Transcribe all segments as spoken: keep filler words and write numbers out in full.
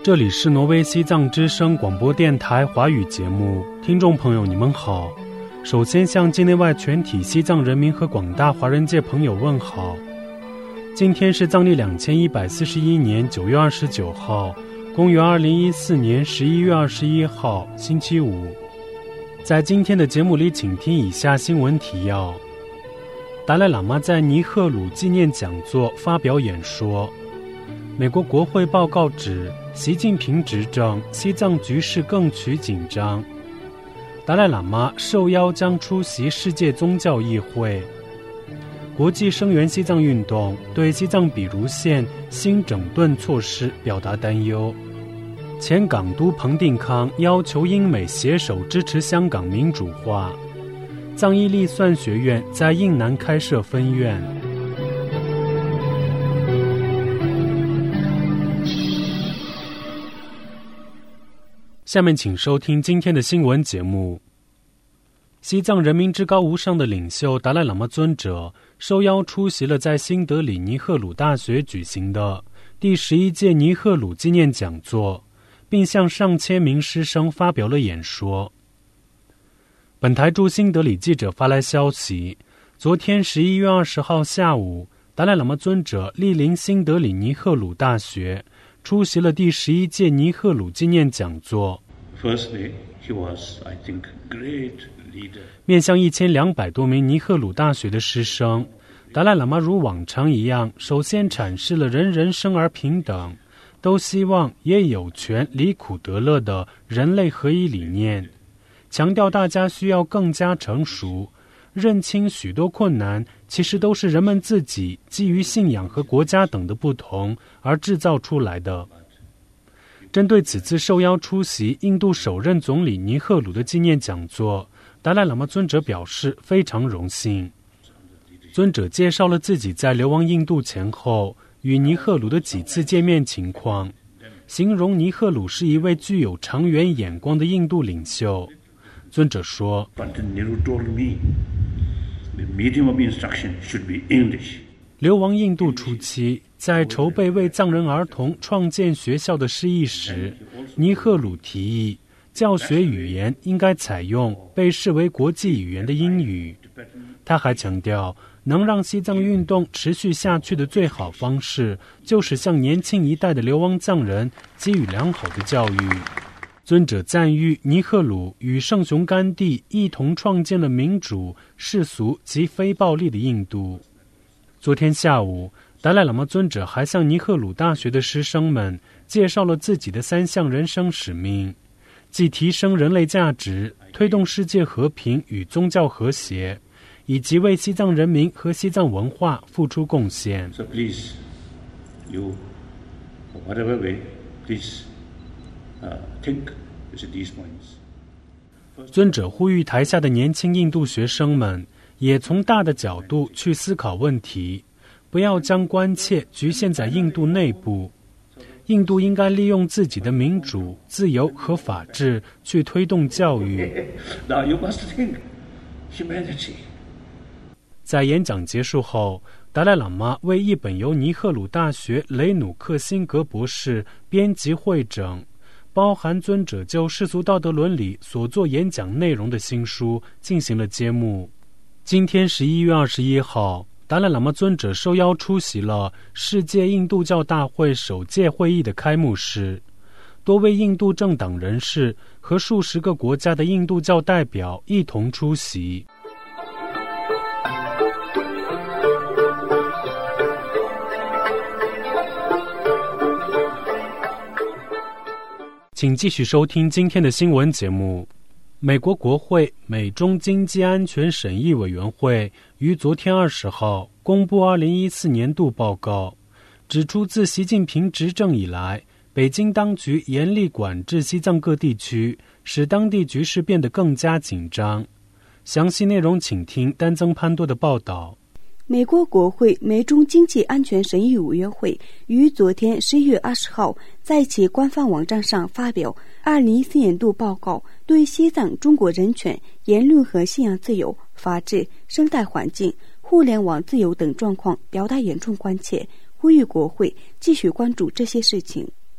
这里是挪威西藏之声广播电台华语节目，听众朋友你们好。首先向境内外全体西藏人民和广大华人界朋友问好。今天是藏历两千一百四十一年九月二十九号，公元二零一四年十一月二十一号，星期五。在今天的节目里，请听以下新闻提要。达赖喇嘛在尼赫鲁纪念讲座发表演说。美国国会报告指，习近平执政，西藏局势更趋紧张。达赖喇嘛受邀将出席世界宗教议会。国际声援西藏运动对西藏比如县新整顿措施表达担忧。前港督彭定康要求英美携手支持香港民主化。藏医力算学院在印南开设分院。下面请收听今天的新闻节目。西藏人民至高无上的领袖达赖喇嘛尊者受邀出席了在新德里尼赫鲁大学举行的第十一届尼赫鲁纪念讲座，并向上千名师生发表了演说。本台驻新德里记者发来消息，昨天十一月二十号下午，达赖喇嘛尊者莅临新德里尼赫鲁大学，出席了第十一届尼赫鲁纪念讲座。 Firstly, he was, I think, great leader. 面向一千两百多名尼赫鲁大学的师生，达赖喇嘛如往常一样，首先阐释了人人生而平等，都希望也有权离苦得乐的人类合一理念，强调大家需要更加成熟，认清许多困难其实都是人们自己基于信仰和国家等的不同而制造出来的。针对此次受邀出席印度首任总理尼赫鲁的纪念讲座，达赖喇嘛尊者表示非常荣幸。尊者介绍了自己在流亡印度前后与尼赫鲁的几次见面情况，形容尼赫鲁是一位具有长远眼光的印度领袖。尊者说， Nehru told me the medium of instruction should be English. 流亡印度初期，在筹备为藏人儿童创建学校的事宜时，尼赫鲁提议教学语言应该采用被视为国际语言的英语。他还强调，能让西藏运动持续下去的最好方式，就是向年轻一代的流亡藏人给予良好的教育。尊者赞誉尼赫鲁与圣雄甘地一同创建了民主、世俗及非暴力的印度。昨天下午，达赖喇嘛尊者还向尼赫鲁大学的师生们介绍了自己的三项人生使命，即提升人类价值、推动世界和平与宗教和谐，以及为西藏人民和西藏文化付出贡献。 So please, you, whatever way, please uh, think with these points. 尊者呼吁台下的年轻印度学生们也从大的角度去思考问题，不要将关切局限在印度内部。印度应该利用自己的民主、自由和法治去推动教育。 Now you must think humanity. 在演讲结束后，达赖喇嘛为一本由尼赫鲁大学雷努克辛格博士编辑汇整，包含尊者就世俗道德伦理所做演讲内容的新书进行了揭幕。今天十一月二十一号，达赖喇嘛尊者受邀出席了世界印度教大会首届会议的开幕式，多位印度政党人士和数十个国家的印度教代表一同出席。请继续收听今天的新闻节目。美国国会美中经济安全审议委员会于昨天二十号公布二零一四年度报告，指出自习近平执政以来，北京当局严厉管制西藏各地区，使当地局势变得更加紧张。详细内容请听丹增潘多的报道。 美国国会美中经济安全审议委员会于昨天十一月二十号在其官方网站上发表二零一四年度报告，对西藏中国人权、言论和信仰自由、法治、生态环境、互联网自由等状况表达严重关切，呼吁国会继续关注这些事情。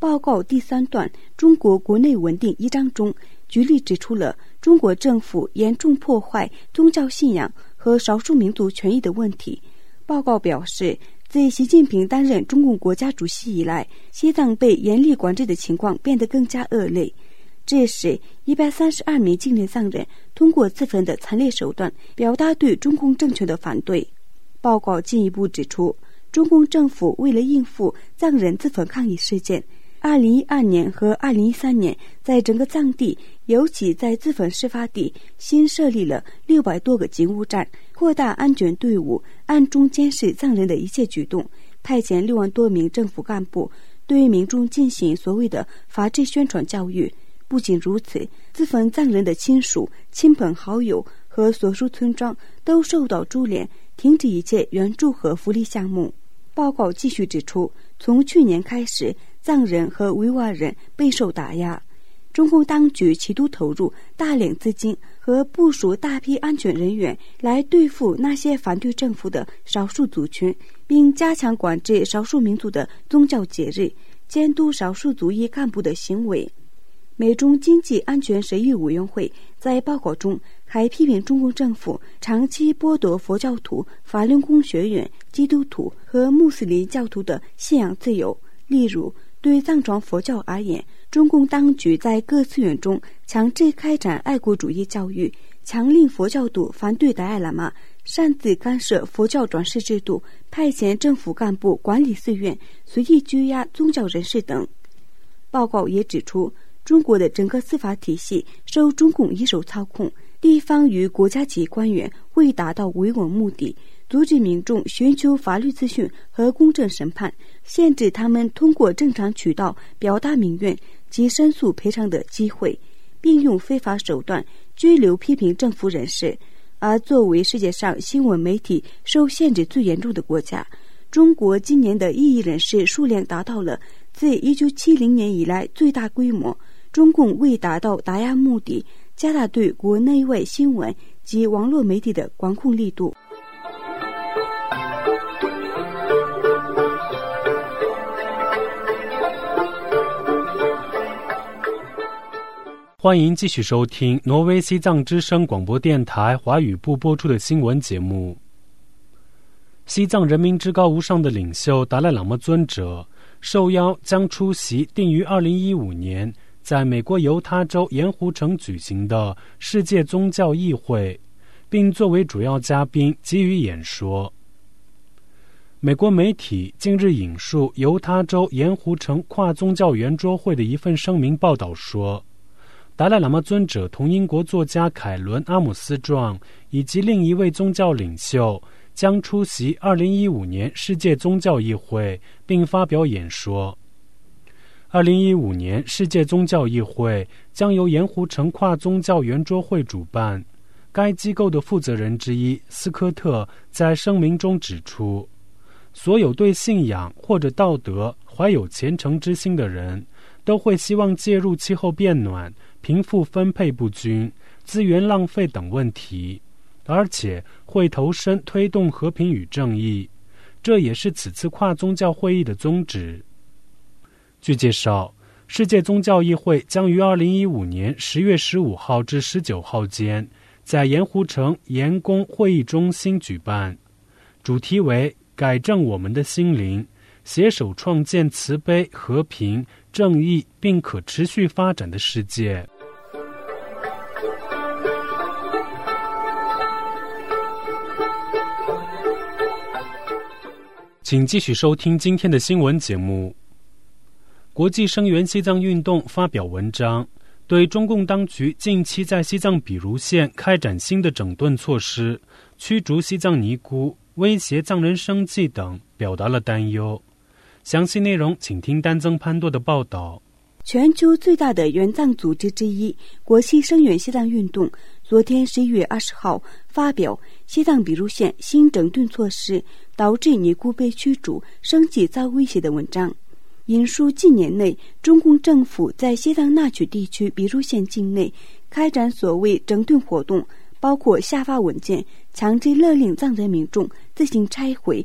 报告第三段中国国内稳定一章中，举例指出了中国政府严重破坏宗教信仰和少数民族权益的问题。报告表示，自习近平担任中共国家主席以来，西藏被严厉管制的情况变得更加恶劣。这时一百三十二名境内藏人通过自焚的惨烈手段表达对中共政权的反对。报告进一步指出，中共政府为了应付藏人自焚抗议事件，二零一二年和二零一三年在整个藏地，尤其在自焚事发地，新设立了六百多个警务站，扩大安全队伍，暗中监视藏人的一切举动，派遣六万多名政府干部对民众进行所谓的法治宣传教育。不仅如此，自焚藏人的亲属、亲朋好友和所属村庄都受到株连，停止一切援助和福利项目。报告继续指出，从去年开始，藏人和维吾尔人备受打压，中共当局企图投入大量资金和部署大批安全人员来对付那些反对政府的少数族群，并加强管制少数民族的宗教节日，监督少数族裔干部的行为。美中经济安全审议委员会在报告中还批评中共政府长期剥夺佛教徒、法轮功学员、基督徒和穆斯林教徒的信仰自由。例如，对藏传佛教而言，中共当局在各寺院中强制开展爱国主义教育，强令佛教徒反对达赖喇嘛，擅自干涉佛教转世制度，派遣政府干部管理寺院，随意拘押宗教人士等。报告也指出，中国的整个司法体系受中共一手操控，地方与国家级官员为达到维稳目的，阻止民众寻求法律咨询和公正审判，限制他们通过正常渠道表达民怨及申诉赔偿的机会，并用非法手段拘留批评政府人士。而作为世界上新闻媒体受限制最严重的国家，中国今年的异议人士数量达到了自一九七零年以来最大规模。中共为达到打压目的，加大对国内外新闻及网络媒体的管控力度。 欢迎继续收听挪威西藏之声广播电台华语部播出的新闻节目。西藏人民至高无上的领袖达赖喇嘛尊者受邀将出席定于二零一五年在美国犹他州盐湖城举行的世界宗教议会，并作为主要嘉宾给予演说。美国媒体近日引述犹他州盐湖城跨宗教圆桌会的一份声明报道说，达赖喇嘛尊者同英国作家凯伦·阿姆斯壮以及另一位宗教领袖将出席二零一五年世界宗教议会，并发表演说。二零一五年世界宗教议会将由盐湖城跨宗教圆桌会主办。该机构的负责人之一斯科特在声明中指出，所有对信仰或者道德怀有虔诚之心的人都会希望介入气候变暖、贫富分配不均、资源浪费等问题，而且会投身推动和平与正义，这也是此次跨宗教会议的宗旨。据介绍，世界宗教议会将于二零一五年十月十五号至十九号间在盐湖城盐宫会议中心举办，主题为改正我们的心灵，携手创建慈悲、和平、正义并可持续发展的世界。请继续收听今天的新闻节目。国际声援西藏运动发表文章，对中共当局近期在西藏比如县开展新的整顿措施、驱逐西藏尼姑、威胁藏人生计等表达了担忧。详细内容请听丹增潘多的报道。 全球最大的援藏组织之一国际声援西藏运动昨天十一月二十号发表西藏比如县新整顿措施导致尼姑被驱逐、生计遭威胁的文章，引述近年内中共政府在西藏那曲地区比如县境内开展所谓整顿活动，包括下发文件强制勒令藏人民众自行拆毁、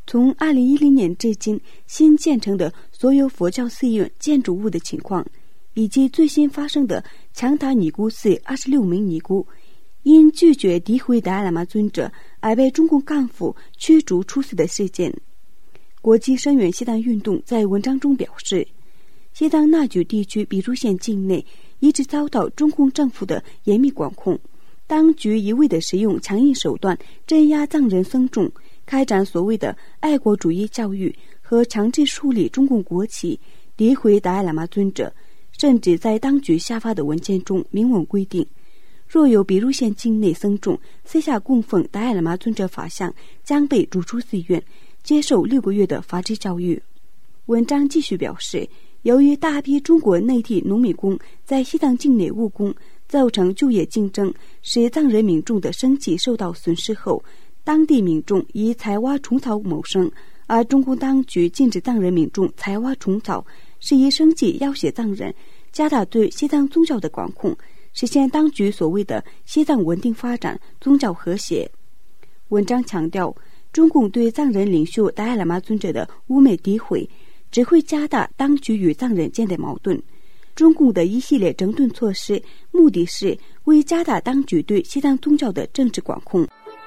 从二零一零年至今新建成的所有佛教寺院建筑物的情况，以及最新发生的强达尼姑寺二十六名尼姑因拒绝诋毁达赖喇嘛尊者而被中共干部驱逐出寺的事件。国际声援西藏运动在文章中表示，西藏那曲地区比如县境内一直遭到中共政府的严密管控，当局一味地使用强硬手段镇压藏人僧众，开展所谓的爱国主义教育和强制树立中共国旗，诋毁达赖喇嘛尊者，甚至在当局下发的文件中明文规定，若有比如县境内僧众私下供奉达赖喇嘛尊者法像，将被逐出寺院，接受六个月的法制教育。文章继续表示，由于大批中国内地农民工在西藏境内务工，造成就业竞争，使藏人民众的生计受到损失后，当地民众以采挖虫草谋生，而中共当局禁止藏人民众采挖虫草，是以生计要挟藏人，加大对西藏宗教的管控，实现当局所谓的西藏稳定发展、宗教和谐。文章强调，中共对藏人领袖达赖喇嘛尊者的污蔑诋毁，只会加大当局与藏人间的矛盾。中共的一系列整顿措施，目的是为加大当局对西藏宗教的政治管控。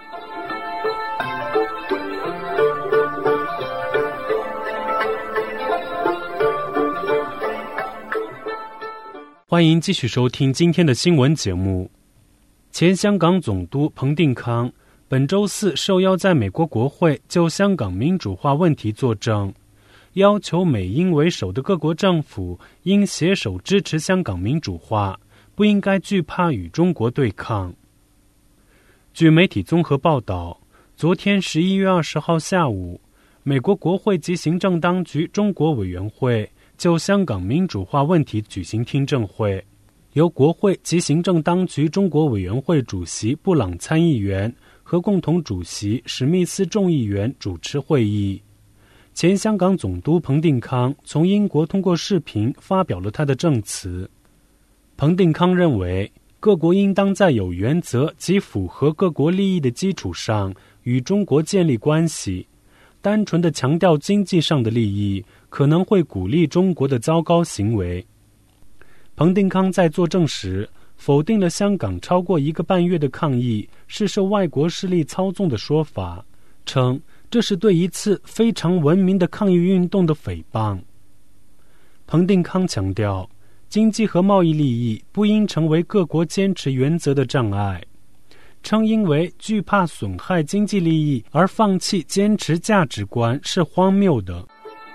欢迎继续收听今天的新闻节目。前香港总督彭定康本周四受邀在美国国会就香港民主化问题作证，要求美英为首的各国政府应携手支持香港民主化，不应该惧怕与中国对抗。据媒体综合报道，昨天十一月二十号下午，美国国会及行政当局中国委员会就香港民主化问题举行听证会，由国会及行政当局中国委员会主席布朗参议员和共同主席史密斯众议员主持会议。前香港总督彭定康从英国通过视频发表了他的证词。彭定康认为，各国应当在有原则及符合各国利益的基础上与中国建立关系，单纯的强调经济上的利益可能会鼓励中国的糟糕行为。彭定康在作证时否定了香港超过一个半月的抗议是受外国势力操纵的说法，称这是对一次非常文明的抗议运动的诽谤。彭定康强调，经济和贸易利益不应成为各国坚持原则的障碍，称因为惧怕损害经济利益而放弃坚持价值观是荒谬的。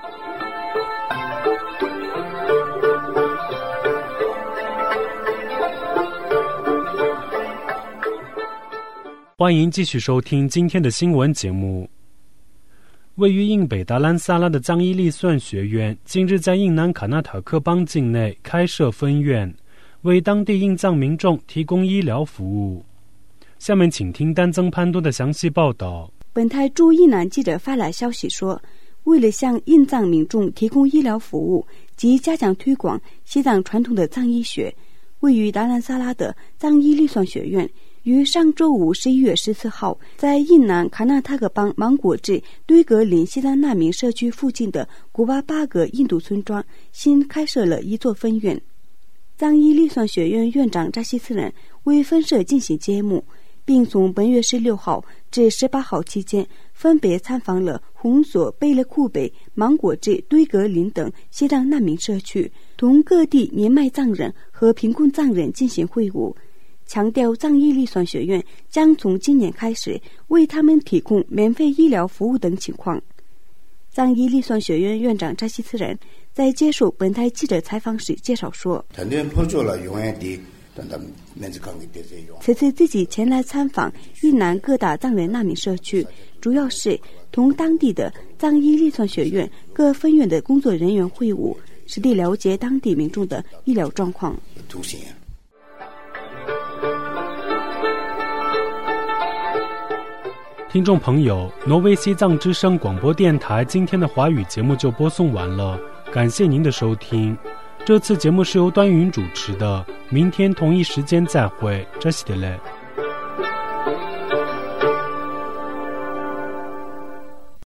欢迎继续收听今天的新闻节目。位于印北达兰萨拉的藏伊利算学院近日在印南卡纳塔克邦境内开设分院，为当地印藏民众提供医疗服务。下面请听丹增潘多的详细报道。 本台驻印南记者发来消息说，为了向印藏民众提供医疗服务及加强推广西藏传统的藏医学，位于达兰萨拉的藏伊利算学院于上周五十一月十四号在印南卡纳塔克邦芒果镇堆格林西藏难民社区附近的古巴巴格印度村庄新开设了一座分院。藏伊利算学院院长扎西斯人为分社进行揭幕，并从本月十六号至十八号期间分别参访了红索、贝勒库北、芒果镇、堆格林等西藏难民社区，同各地年迈藏人和贫困藏人进行会晤，强调藏伊利算学院将从今年开始为他们提供免费医疗服务等情况。藏伊利算学院院长扎西斯人在接受本台记者采访时介绍说，此次自己前来参访印南各大藏人难民社区，主要是同当地的藏伊利算学院各分院的工作人员会晤，实地了解当地民众的医疗状况。 听众朋友，挪威西藏之声广播电台今天的华语节目就播送完了，感谢您的收听。这次节目是由端云主持的，明天同一时间再会，这是的嘞。